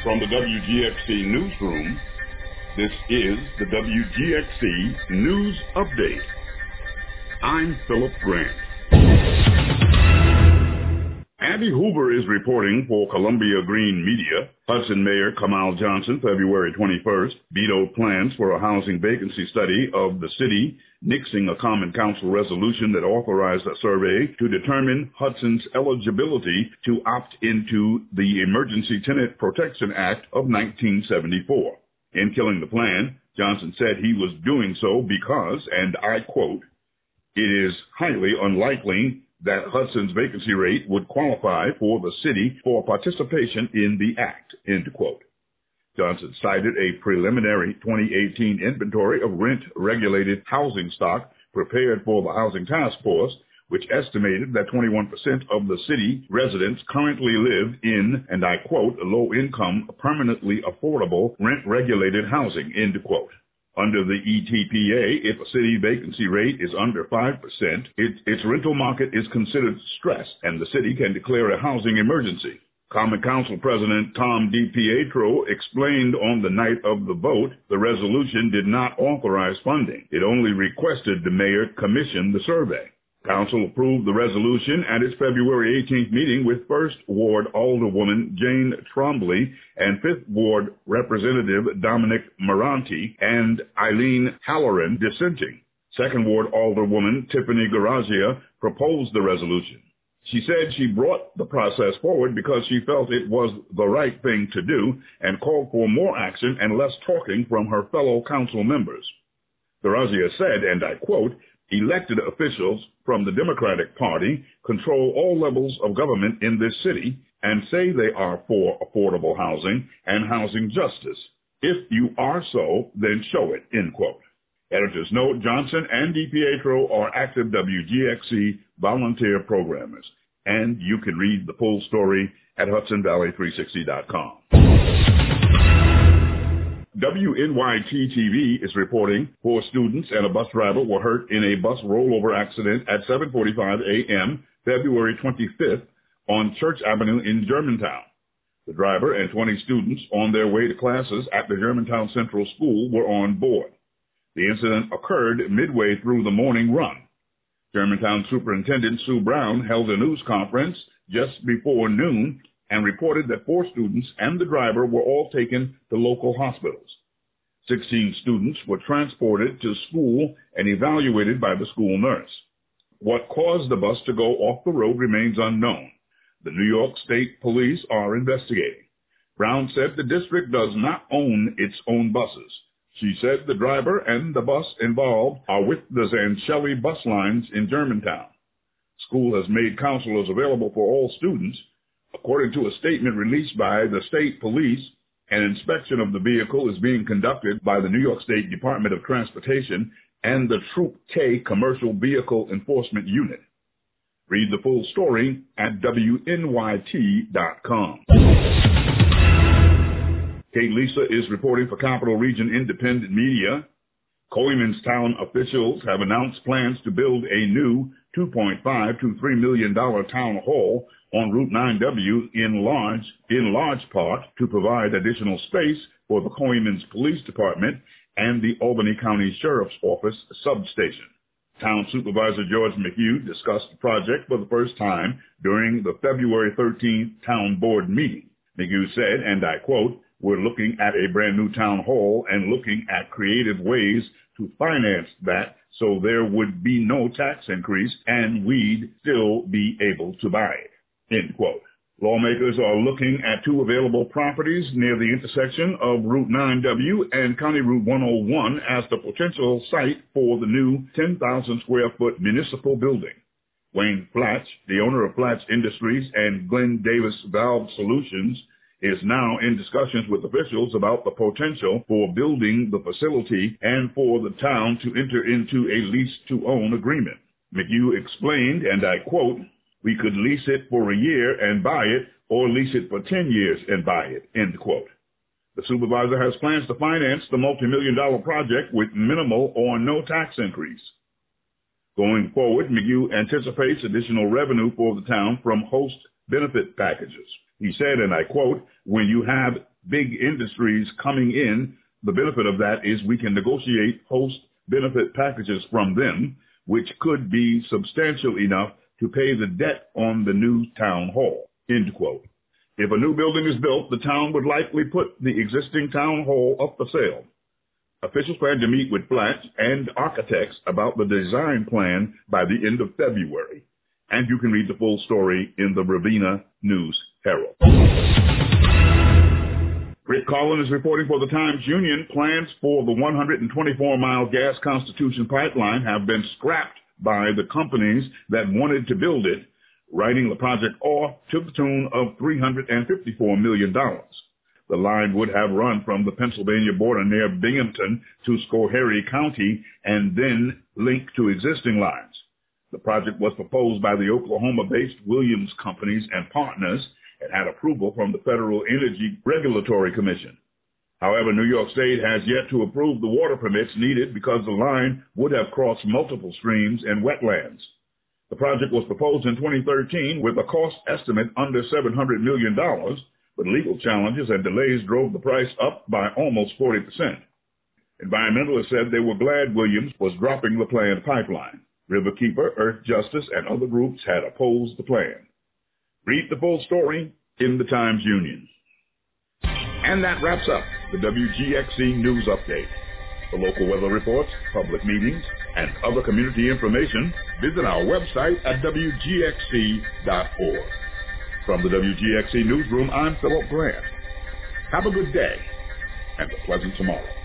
From the WGXC newsroom, this is the WGXC News Update. I'm Philip Grant. Andy Hoover is reporting for Columbia Green Media. Hudson Mayor Kamal Johnson, February 21st, vetoed plans for a housing vacancy study of the city, nixing a Common Council resolution that authorized a survey to determine Hudson's eligibility to opt into the Emergency Tenant Protection Act of 1974. In killing the plan, Johnson said he was doing so because, and I quote, "It is highly unlikely that Hudson's vacancy rate would qualify for the city for participation in the act," end quote. Johnson cited a preliminary 2018 inventory of rent-regulated housing stock prepared for the Housing Task Force, which estimated that 21% of the city residents currently live in, and I quote, "low-income, permanently affordable, rent-regulated housing," end quote. Under the ETPA, if a city vacancy rate is under 5%, its rental market is considered stressed, and the city can declare a housing emergency. Common Council President Tom DiPietro explained on the night of the vote the resolution did not authorize funding. It only requested the mayor commission the survey. Council approved the resolution at its February 18th meeting with 1st Ward Alderwoman Jane Trombley and 5th Ward Representative Dominic Maranti and Eileen Halloran dissenting. 2nd Ward Alderwoman Tiffany Garazia proposed the resolution. She said she brought the process forward because she felt it was the right thing to do and called for more action and less talking from her fellow council members. Garazia said, and I quote, "Elected officials from the Democratic Party control all levels of government in this city and say they are for affordable housing and housing justice. If you are so, then show it," end quote. Editors note Johnson and DiPietro are active WGXC volunteer programmers, and you can read the full story at HudsonValley360.com. WNYT-TV is reporting 4 students and a bus driver were hurt in a bus rollover accident at 7:45 a.m. February 25th on Church Avenue in Germantown. The driver and 20 students on their way to classes at the Germantown Central School were on board. The incident occurred midway through the morning run. Germantown Superintendent Sue Brown held a news conference just before noon and reported that 4 students and the driver were all taken to local hospitals. 16 students were transported to school and evaluated by the school nurse. What caused the bus to go off the road remains unknown. The New York State Police are investigating. Brown said the district does not own its own buses. She said the driver and the bus involved are with the Zanchelli bus lines in Germantown. School has made counselors available for all students. According to a statement released by the state police, an inspection of the vehicle is being conducted by the New York State Department of Transportation and the Troop K Commercial Vehicle Enforcement Unit. Read the full story at WNYT.com. Kate Lisa is reporting for Capital Region Independent Media. Colemanstown officials have announced plans to build a new $2.5 to $3 million town hall on Route 9W in large part to provide additional space for the Coleman's Police Department and the Albany County Sheriff's Office substation. Town Supervisor George McHugh discussed the project for the first time during the February 13th Town Board meeting. McHugh said, and I quote, "We're looking at a brand new town hall and looking at creative ways to finance that so there would be no tax increase and we'd still be able to buy it," end quote. Lawmakers are looking at 2 available properties near the intersection of Route 9W and County Route 101 as the potential site for the new 10,000 square foot municipal building. Wayne Flatch, the owner of Flatch Industries and Glenn Davis Valve Solutions, is now in discussions with officials about the potential for building the facility and for the town to enter into a lease-to-own agreement. McHugh explained, and I quote, "We could lease it for a year and buy it, or lease it for 10 years and buy it," end quote. The supervisor has plans to finance the multi-million-dollar project with minimal or no tax increase. Going forward, McHugh anticipates additional revenue for the town from host benefit packages. He said, and I quote, "When you have big industries coming in, the benefit of that is we can negotiate host benefit packages from them, which could be substantial enough to pay the debt on the new town hall, end quote. If a new building is built, the town would likely put the existing town hall up for sale. Officials plan to meet with planners and architects about the design plan by the end of February. And you can read the full story in the Ravenna News Herald. Rick Collin is reporting for the Times-Union. Plans for the 124-mile Gas Constitution pipeline have been scrapped by the companies that wanted to build it, writing the project off to the tune of $354 million. The line would have run from the Pennsylvania border near Binghamton to Schoharie County and then link to existing lines. The project was proposed by the Oklahoma-based Williams Companies and Partners and had approval from the Federal Energy Regulatory Commission. However, New York State has yet to approve the water permits needed because the line would have crossed multiple streams and wetlands. The project was proposed in 2013 with a cost estimate under $700 million, but legal challenges and delays drove the price up by almost 40%. Environmentalists said they were glad Williams was dropping the planned pipeline. Riverkeeper, Earth Justice, and other groups had opposed the plan. Read the full story in the Times-Union. And that wraps up the WGXC News Update. For local weather reports, public meetings, and other community information, visit our website at WGXC.org. From the WGXC Newsroom, I'm Philip Grant. Have a good day and a pleasant tomorrow.